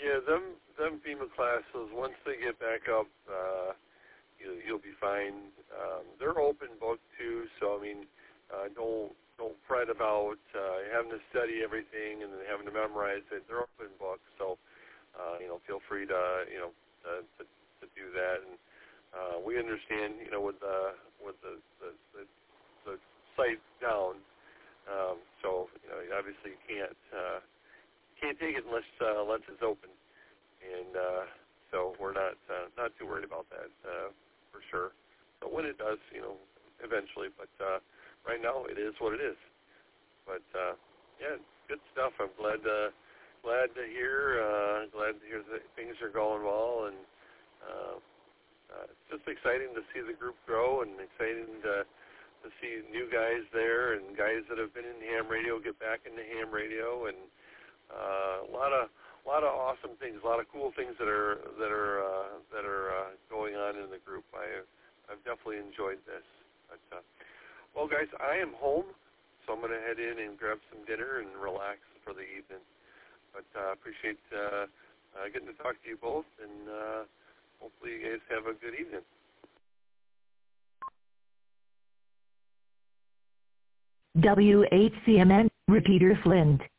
Yeah, them FEMA classes, once they get back up, you'll be fine. They're open book too, so I mean, don't fret about having to study everything and then having to memorize it. They're open book, so feel free to to do that. And we understand, with the site down, so you obviously can't take it unless it's open, and so we're not too worried about that for sure. So when it does, eventually, but right now it is what it is. But yeah, good stuff. I'm glad to hear that things are going well, and it's just exciting to see the group grow, and exciting to see new guys there and guys that have been in ham radio get back into ham radio, and a lot of awesome things, a lot of cool things that are going on in the group. I've definitely enjoyed this. But, well, guys, I am home, so I'm going to head in and grab some dinner and relax for the evening. But appreciate getting to talk to you both, and hopefully you guys have a good evening. WHCMN, Repeater Flint.